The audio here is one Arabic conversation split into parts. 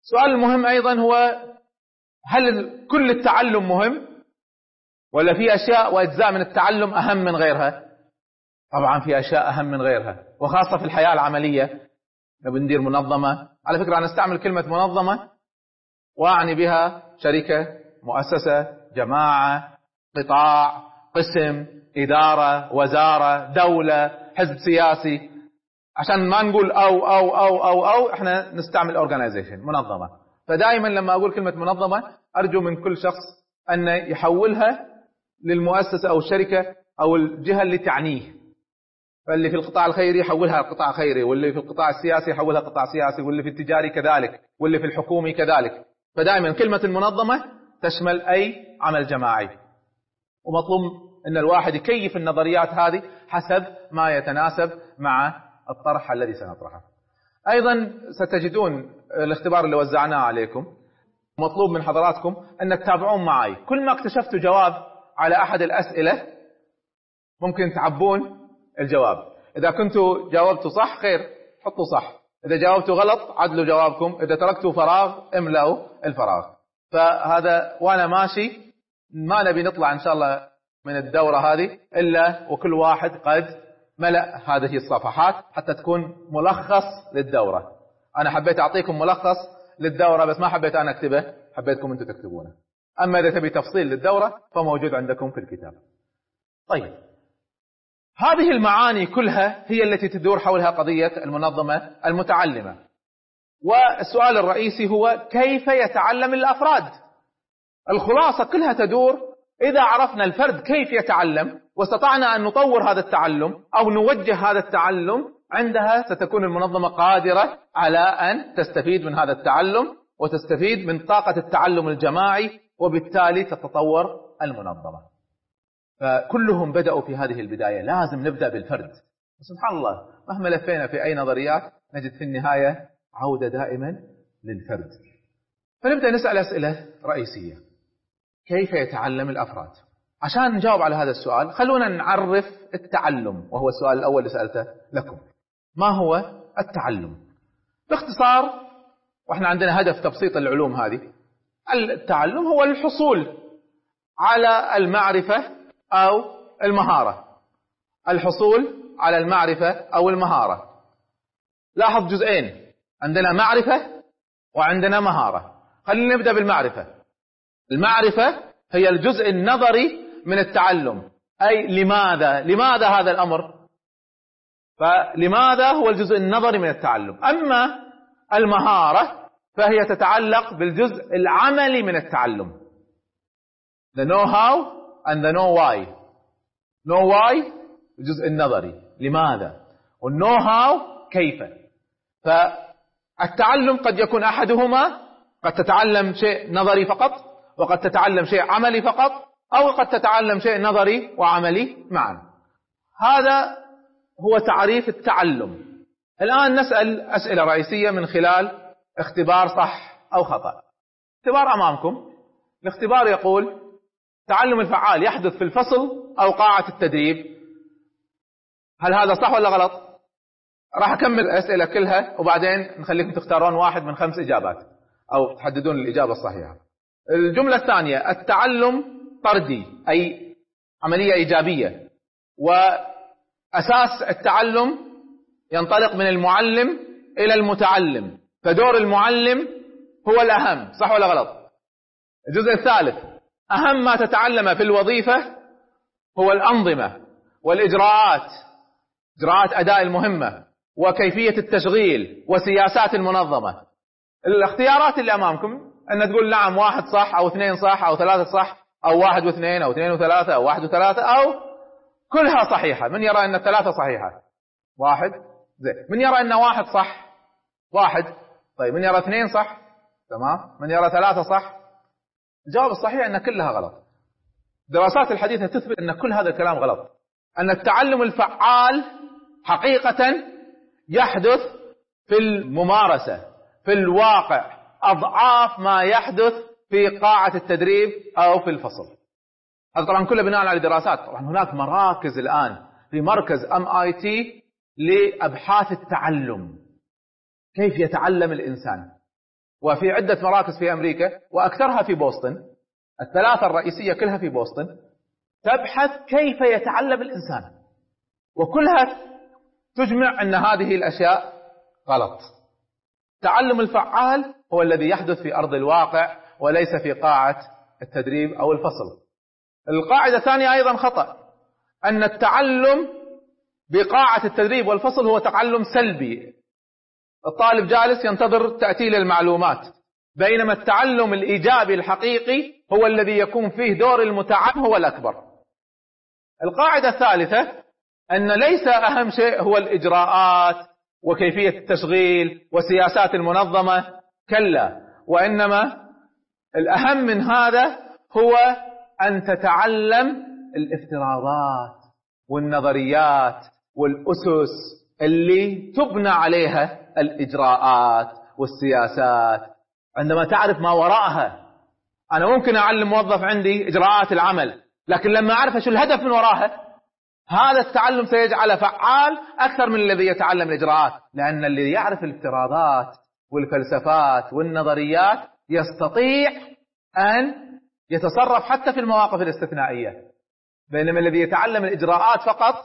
السؤال المهم أيضا هو: هل كل التعلم مهم، ولا في أشياء وأجزاء من التعلم أهم من غيرها؟ طبعا في أشياء أهم من غيرها، وخاصة في الحياة العملية. نبي ندير منظمة، على فكرة أنا استعمل كلمة منظمة وأعني بها شركة، مؤسسة، جماعة، قطاع، قسم، إدارة، وزارة، دولة، حزب سياسي، عشان ما نقول أو إحنا نستعمل organization، منظمة. فدائما لما أقول كلمة منظمة أرجو من كل شخص أن يحولها للمؤسسة أو الشركة أو الجهة اللي تعنيه. فاللي في القطاع الخيري يحولها قطاع خيري، واللي في القطاع السياسي يحولها قطاع سياسي، واللي في التجاري كذلك، واللي في الحكومي كذلك. فدائما كلمة المنظمة تشمل أي عمل جماعي، ومطلوب أن الواحد يكيف النظريات هذه حسب ما يتناسب مع الطرح الذي سنطرحه. أيضا ستجدون الاختبار اللي وزعناه عليكم، مطلوب من حضراتكم أن تتابعون معي. كل ما اكتشفتوا جواب على أحد الأسئلة ممكن تعبون الجواب. إذا كنتوا جاوبتوا صح خير، حطوا صح. إذا جاوبتوا غلط عدلوا جوابكم. إذا تركتوا فراغ املأوا الفراغ. فهذا وأنا ماشي ما نبي نطلع إن شاء الله من الدورة هذه إلا وكل واحد قد ملأ هذه الصفحات حتى تكون ملخص للدورة. أنا حبيت أعطيكم ملخص للدورة بس ما حبيت أنا أكتبه، حبيتكم أنتم تكتبونه. أما إذا تبي تفصيل للدورة فموجود عندكم في الكتاب. طيب، هذه المعاني كلها هي التي تدور حولها قضية المنظمة المتعلمة. والسؤال الرئيسي هو: كيف يتعلم الأفراد؟ الخلاصة كلها تدور: إذا عرفنا الفرد كيف يتعلم واستطعنا أن نطور هذا التعلم أو نوجه هذا التعلم، عندها ستكون المنظمة قادرة على أن تستفيد من هذا التعلم وتستفيد من طاقة التعلم الجماعي، وبالتالي تتطور المنظمة. فكلهم بدأوا في هذه البداية. لازم نبدأ بالفرد. سبحان الله، مهما لفينا في أي نظريات نجد في النهاية عودة دائما للفرد. فنبدأ نسأل أسئلة رئيسية: كيف يتعلم الأفراد؟ عشان نجاوب على هذا السؤال خلونا نعرف التعلم، وهو السؤال الأول اللي سألته لكم. ما هو التعلم؟ باختصار، وإحنا عندنا هدف تبسيط العلوم هذه، التعلم هو الحصول على المعرفة أو المهارة. الحصول على المعرفة أو المهارة. لاحظ جزئين، عندنا معرفة وعندنا مهارة. خلينا نبدأ بالمعرفة. المعرفة هي الجزء النظري من التعلم، أي لماذا هذا الأمر. فلماذا هو الجزء النظري من التعلم. أما المهارة فهي تتعلق بالجزء العملي من التعلم. The know how and the know why. know why الجزء النظري لماذا، والنو هاو كيف. فالتعلم قد يكون أحدهما، قد تتعلم شيء نظري فقط، وقد تتعلم شيء عملي فقط، أو قد تتعلم شيء نظري وعملي معا. هذا هو تعريف التعلم. الآن نسأل أسئلة رئيسية من خلال اختبار صح أو خطأ. اختبار أمامكم. الاختبار يقول: تعلم الفعال يحدث في الفصل أو قاعة التدريب. هل هذا صح ولا غلط؟ راح أكمل الأسئلة كلها وبعدين نخليكم تختارون واحد من 5 إجابات أو تحددون الإجابة الصحيحة. الجملة الثانية: التعلم طردي، أي عملية إيجابية، وأساس التعلم ينطلق من المعلم إلى المتعلم، فدور المعلم هو الأهم. صح ولا غلط؟ الجزء الثالث: أهم ما تتعلم في الوظيفة هو الأنظمة والإجراءات، إجراءات أداء المهمة وكيفية التشغيل وسياسات المنظمة. الاختيارات اللي أمامكم أن تقول نعم 1 صح أو 2 صح أو 3 صح أو 1 و2 أو 2 و3 أو 1 و3 أو كلها صحيحة. من يرى أن 3 صحيحة؟ 1 زين. من يرى أن 1 صح؟ 1. طيب من يرى 2 صح؟ تمام. من يرى 3 صح؟ الجواب الصحيح أن كلها غلط. الدراسات الحديثة تثبت أن كل هذا الكلام غلط. أن التعلم الفعال حقيقة يحدث في الممارسة، في الواقع، أضعاف ما يحدث في قاعة التدريب أو في الفصل. هذا طبعا كله بناء على دراسات. طبعا هناك مراكز الآن، في مركز MIT لأبحاث التعلم، كيف يتعلم الإنسان. وفي عدة مراكز في أمريكا وأكثرها في بوسطن، الثلاثة الرئيسية كلها في بوسطن، تبحث كيف يتعلم الإنسان، وكلها تجمع أن هذه الأشياء غلط. التعلم الفعال هو الذي يحدث في أرض الواقع وليس في قاعة التدريب أو الفصل. القاعدة الثانية أيضا خطأ، أن التعلم بقاعة التدريب والفصل هو تعلم سلبي، الطالب جالس ينتظر تأتي المعلومات، بينما التعلم الإيجابي الحقيقي هو الذي يكون فيه دور المتعلم هو الأكبر. القاعدة الثالثة أن ليس أهم شيء هو الإجراءات وكيفية التشغيل وسياسات المنظمة، كلا، وإنما الأهم من هذا هو أن تتعلم الافتراضات والنظريات والأسس اللي تبنى عليها الإجراءات والسياسات. عندما تعرف ما وراءها، أنا ممكن أعلم موظف عندي إجراءات العمل، لكن لما أعرف شو الهدف من وراها، هذا التعلم سيجعله فعال أكثر من الذي يتعلم الإجراءات، لأن الذي يعرف الافتراضات والفلسفات والنظريات يستطيع أن يتصرف حتى في المواقف الاستثنائية، بينما الذي يتعلم الإجراءات فقط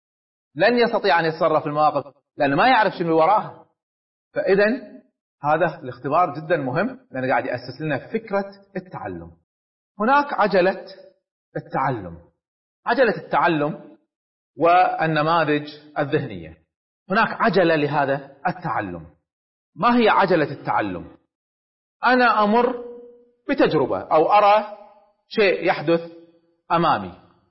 لن يستطيع أن يتصرف في المواقف لأنه ما يعرف شنو وراها. فإذا هذا الاختبار جدا مهم، لأنه قاعد يأسس لنا فكرة التعلم. هناك عجلة التعلم، عجلة التعلم والنماذج الذهنية. هناك عجلة لهذا التعلم. ما هي عجلة التعلم؟ أنا أمر بتجربة أو أرى شيء يحدث أمامي،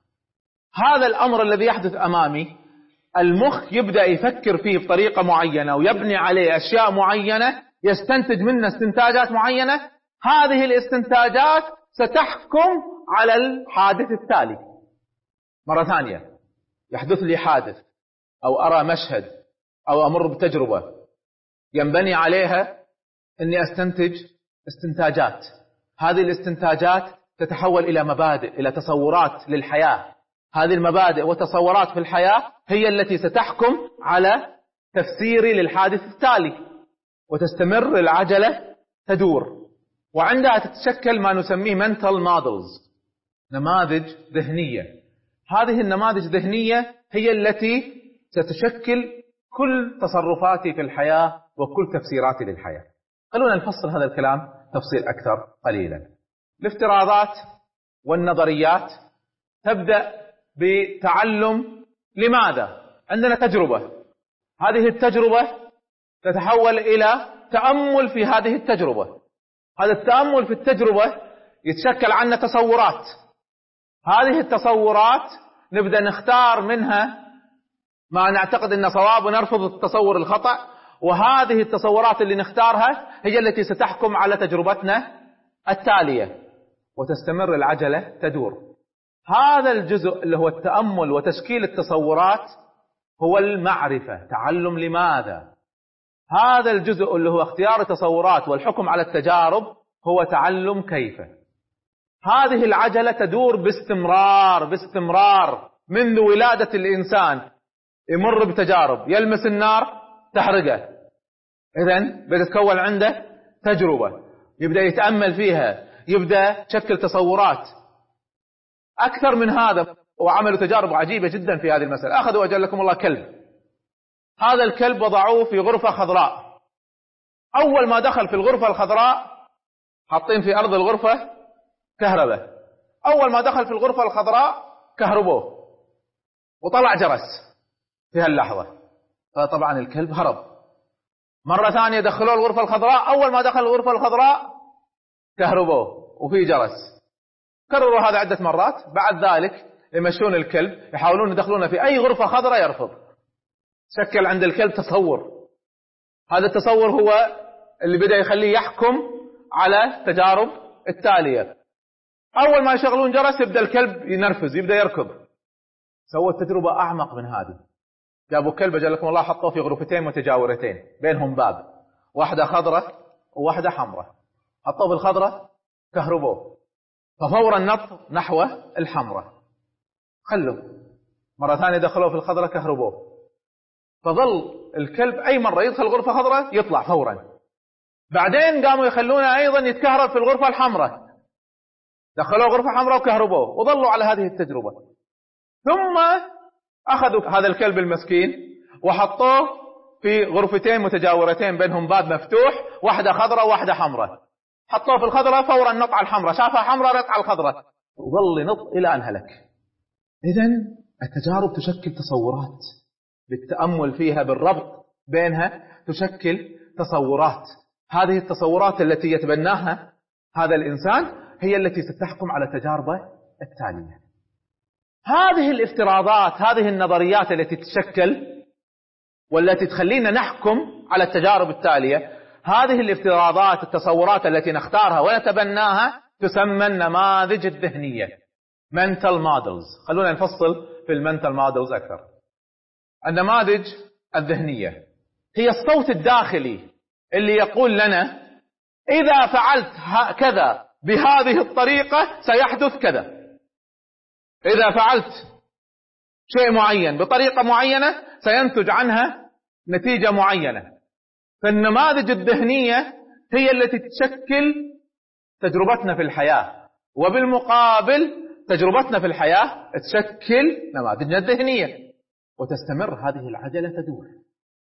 هذا الأمر الذي يحدث أمامي المخ يبدأ يفكر فيه بطريقة معينة ويبني عليه أشياء معينة، يستنتج منه استنتاجات معينة، هذه الاستنتاجات ستحكم على الحادث التالي. مرة ثانية يحدث لي حادث أو أرى مشهد أو أمر بتجربة ينبني عليها أني أستنتج استنتاجات، هذه الاستنتاجات تتحول إلى مبادئ، إلى تصورات للحياة، هذه المبادئ والتصورات في الحياة هي التي ستحكم على تفسيري للحادث التالي، وتستمر العجلة تدور، وعندها تتشكل ما نسميه mental models، نماذج ذهنية. هذه النماذج الذهنية هي التي ستشكل كل تصرفاتي في الحياة وكل تفسيراتي للحياة. خلونا نفصل هذا الكلام تفصيل أكثر قليلا. الافتراضات والنظريات تبدأ بتعلم لماذا؟ عندنا تجربة، هذه التجربة تتحول إلى تأمل في هذه التجربة، هذا التأمل في التجربة يتشكل عنه تصورات، هذه التصورات نبدأ نختار منها ما نعتقد أنه صواب ونرفض التصور الخطأ، وهذه التصورات اللي نختارها هي التي ستحكم على تجربتنا التالية، وتستمر العجلة تدور. هذا الجزء اللي هو التأمل وتشكيل التصورات هو المعرفة، تعلم لماذا. هذا الجزء اللي هو اختيار التصورات والحكم على التجارب هو تعلم كيف. هذه العجلة تدور باستمرار منذ ولادة الإنسان، يمر بتجارب، يلمس النار تحرقه، إذن بتتكون عنده تجربة، يبدأ يتأمل فيها، يبدأ يشكل تصورات. أكثر من هذا، وعملوا تجارب عجيبة جدا في هذه المسألة. أخذوا أجل لكم الله كلب، هذا الكلب وضعوه في غرفة خضراء، أول ما دخل في الغرفة الخضراء حاطين في أرض الغرفة كهرباء، أول ما دخل في الغرفة الخضراء كهربوه وطلع جرس في هاللحظة، فطبعا الكلب هرب. مرة ثانية دخلوه الغرفة الخضراء، أول ما دخل الغرفة الخضراء كهربوه وفي جرس. كرروا هذا عدة مرات، بعد ذلك يمشون الكلب يحاولون يدخلونه في أي غرفة خضراء يرفض. شكل عند الكلب تصور، هذا التصور هو اللي بدأ يخليه يحكم على التجارب التالية. أول ما يشغلون جرس يبدأ الكلب ينرفز، يبدأ يركض. سووا تجربة أعمق من هذه، جابوا كلب جل لكم الله حطوه في غرفتين متجاورتين بينهم باب، واحدة خضراء وواحدة حمراء، حطوه في الخضراء كهربوه، ففورا نط نحو الحمراء، خلوا مرة ثانية دخلوه في الخضراء كهربوه، فظل الكلب أي مرة يدخل غرفة خضراء يطلع فورا. بعدين قاموا يخلونه أيضا يتكهرب في الغرفة الحمراء، دخلوه غرفة حمراء وكهربوه وظلوا على هذه التجربة. ثم أخذوا هذا الكلب المسكين وحطوه في غرفتين متجاورتين بينهم باب مفتوح، واحدة خضراء وواحدة حمراء. حطوه في الخضراء، فورا نط على الحمراء، شافها حمراء نط على الخضراء، وظل ينط إلى أن هلك. إذن التجارب تشكل تصورات، بالتأمل فيها بالربط بينها تشكل تصورات. هذه التصورات التي يتبناها هذا الإنسان هي التي ستحكم على تجاربه التالية. هذه الافتراضات، هذه النظريات التي تشكل والتي تخلينا نحكم على التجارب التالية، هذه الافتراضات التصورات التي نختارها ونتبناها تسمى النماذج الذهنية، mental models. خلونا نفصل في المنتال مودلز أكثر. النماذج الذهنية هي الصوت الداخلي اللي يقول لنا إذا فعلت كذا بهذه الطريقة سيحدث كذا، إذا فعلت شيء معين بطريقة معينة سينتج عنها نتيجة معينة. فالنماذج الذهنية هي التي تشكل تجربتنا في الحياة، وبالمقابل تجربتنا في الحياة تشكل نماذجنا الذهنية، وتستمر هذه العجلة تدور.